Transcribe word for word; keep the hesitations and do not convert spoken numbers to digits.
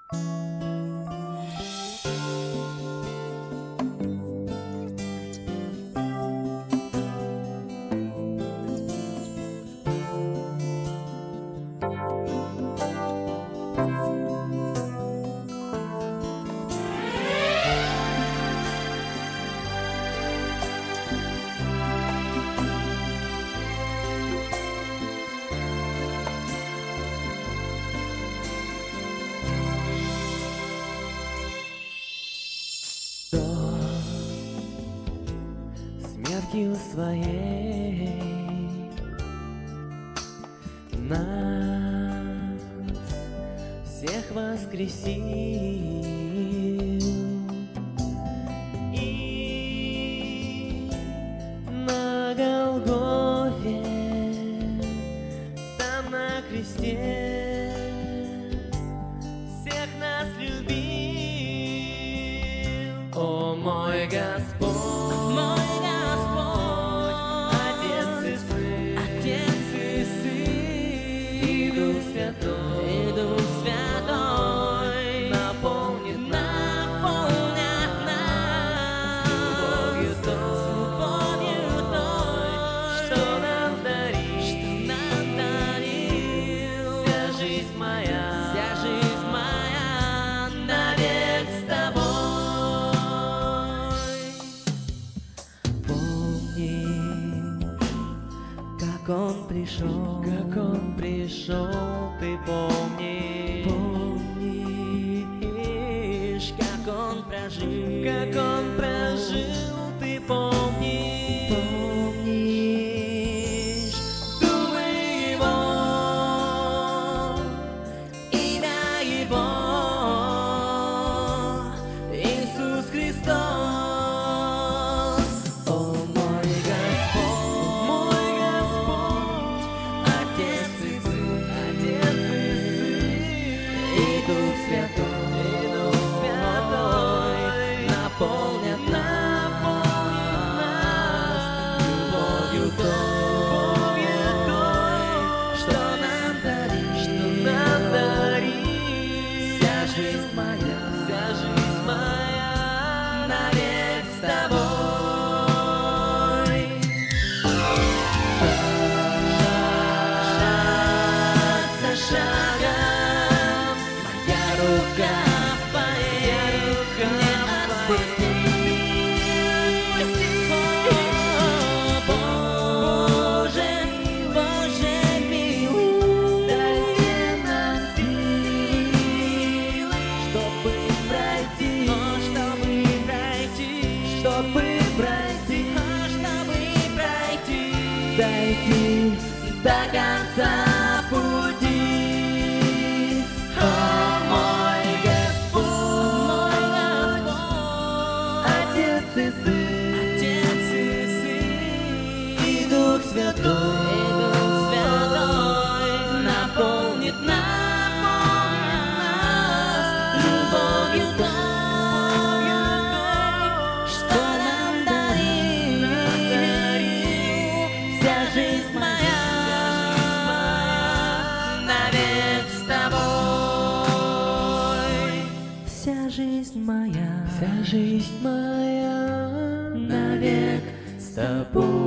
Смертью своей нас всех воскресил, и на Голгофе, там на кресте, всех нас любил. О мой Господь, и Дух Святой наполнит, наполнит нас любовью той, что нам дарил, что нам дарил. Вся жизнь моя, вся жизнь моя навек с тобой. Помни, как Он пришел, как Он пришел. Ты помни, помнишь, как Он прожил, как Он прожил, ты помни, помнишь думы Его, имя Его, Иисус Христос. О мой Господь, мой Господь, Отец и Сын, Отец и Дух Святой, и Дух Святой наполнят нас любовью той, что нам дарит, что нам дарит. Вся жизнь моя, вся жизнь моя навек с тобой. Шаг за шагом моя рука поедет, не отпусти, Боже, Боже милый, дай нам силы, чтобы пройти, чтобы пройти, чтобы пройти, чтобы пройти, дойти до конца пути. О мой Господь, Отец и Сын, Отец и Сын, и Дух Святой, и Дух Святой наполнит нас любовью той, что нам дарил. Вся жизнь моя навек с тобой. Вся жизнь моя, вся жизнь моя навек с тобой.